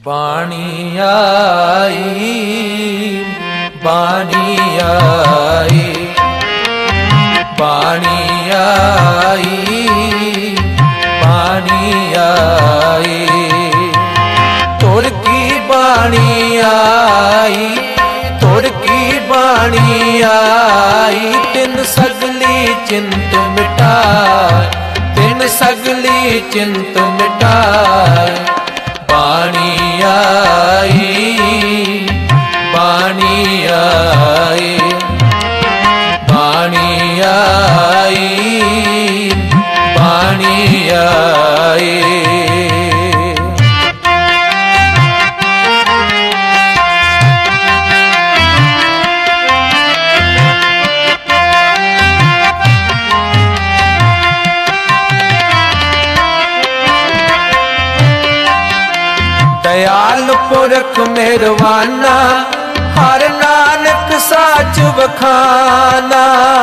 बाणी आई, बाणी आई, बाणी आई, बाणी आई, तुर की बाणी आई, तुर की बाणी आई, तिन सगली चिंत मिटाए, तिन सगली चिंत मिटाए। बाणी आई, बाणी आई, बाणी आई, बाणी आई। दयाल पुरख मेहरबाना, हर नानक साच बखाना।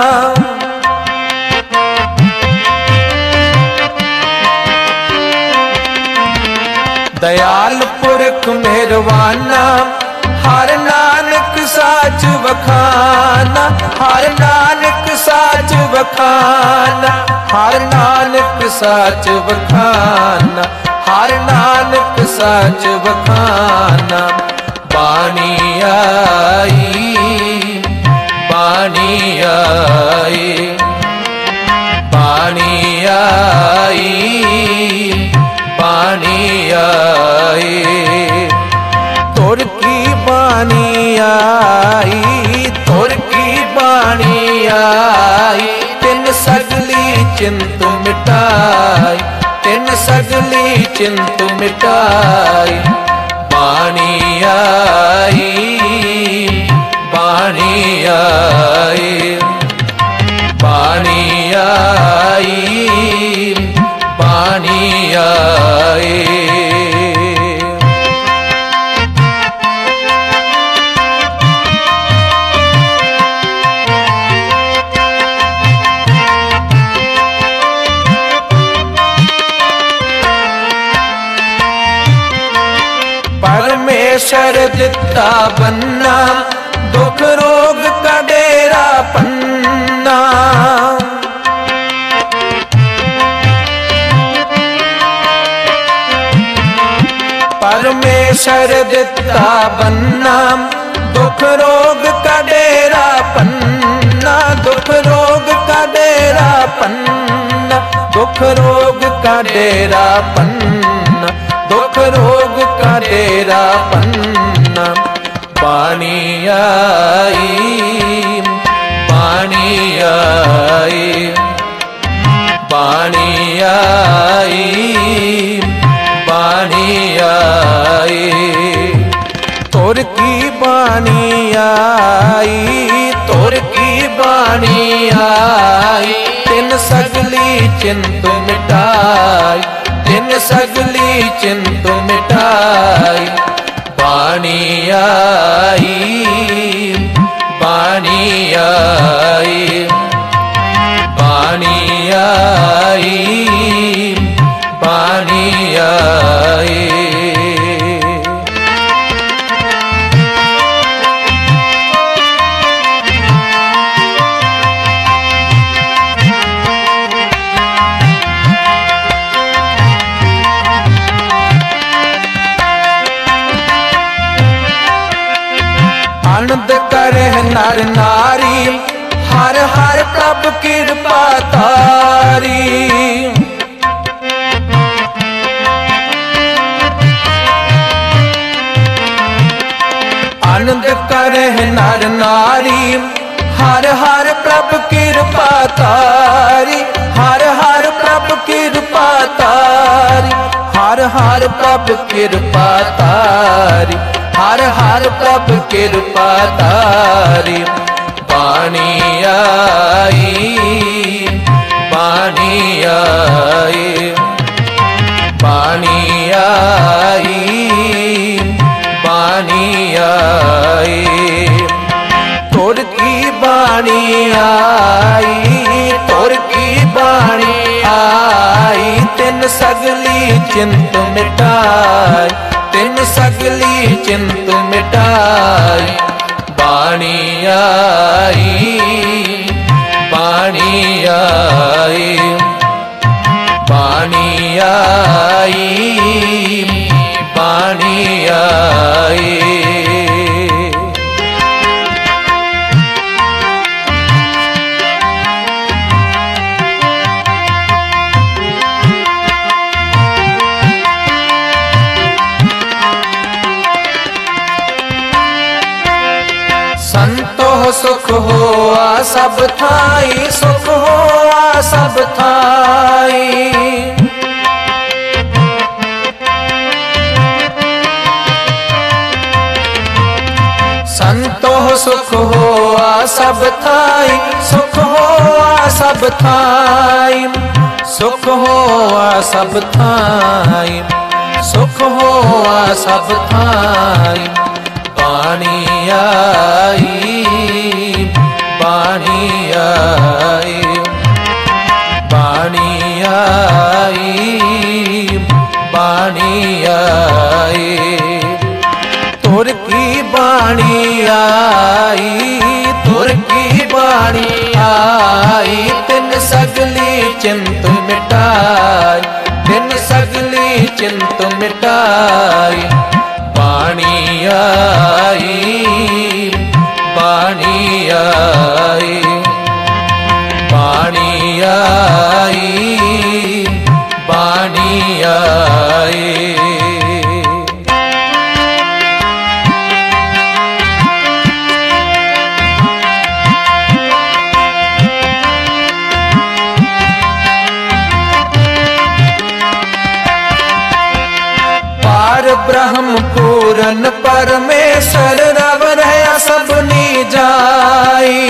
दयाल पुरख मेहरबाना, हर नानक साच बखाना, हर नानक साच बखाना, हर नानक साच बखाना, हर नानक साच बखाना। बाणी आई, बाणी आई, बाणी आई, बाणी आई, तुर की बाणी आई, तुर की बाणी आई, तिन सगली चिंत मिटाई, तिन सगली चिंत मिटाई। बाणी आई, बाणी आई, बाणी आई, बाणी आई। परमेश्वर दिता बन्ना, दुख रोग का डेरा पन्ना। परमेश्वर दिता बन्ना, दुख रोग का डेरा पन्ना, दुख रोग का डेरा पन्ना, दुख रोग का डेरा पन्ना, दुख रोग का डेरा पन्ना। बाणी आई, बाणी आई, बाणी आई, बाणी आई, तुर की बाणी आई, तुर की बाणी आई, तिन सगली चिंत मिटाई, तिन सगली चिंत मिटाई। बाणी आई, बाणी आई, बाणी आई, बाणी आई। आनंद करे नर नारी, हर हर प्रभ कृपा तारी। आनंद करे नर नारी, हर हर प्रभ कृपा तारी, हर हर प्रभ कृपा तारी, हर हर प्रभ कृपा तारी, हर हर प्रभ कृपा तारी। बाणी आई, बाणी आई, बाणी आई, बाणी आई, तुर की बाणी आई, तुर की बाणी आई, तिन सगली चिंत मिटाई, तिन सगली चिंत मिटाई। बाणी आई, बाणी आई, बाणी आई, बाणी आई। संतो सुख होआ सब थाई, सुख होआ सब थाई। संतो सुख होआ सब थाई, सुख होआ सब थाई, सुख होआ सब थाई, सुख होआ सब थाई। बाणी आई, बाणी आई, बाणी आई, बाणी आई। तुर की बाणी आई, तुर की बाणी आई। तिन सगली चिंत मिटाई, तिन सगली चिंत मिटाई। बाणी आई, बाणी आई, बाणी आई, बाणी आई। ब्रह्म पूरन परमेश्वर रव रहा सबनी जाई।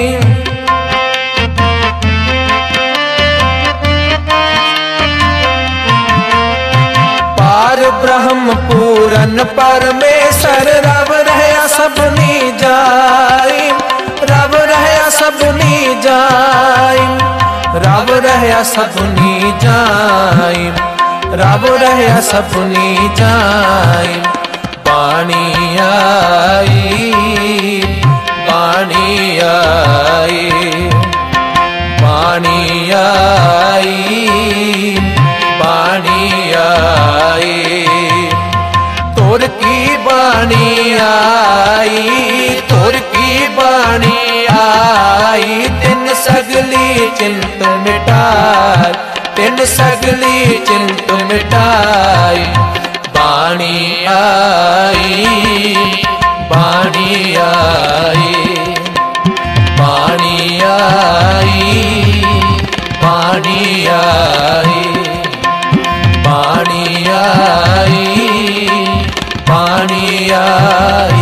पार ब्रह्म पूरन परमेश्वर रव रहा सबनी जाई, रव रहा सबनी जाई, रव रहा सबनी जाई, रब रहा सबनी जाई। बाणी आई, बाणी आई, बाणी आई, बाणी आई। तुर की बाणी आई, तुर की बाणी आई। तिन सगली चिंत मिटाई, तिन सगली चिंत मिटाई। बाणी आई, बाणी आई, बाणी आई, बाणी आई, बाणी आई, बाणी आई।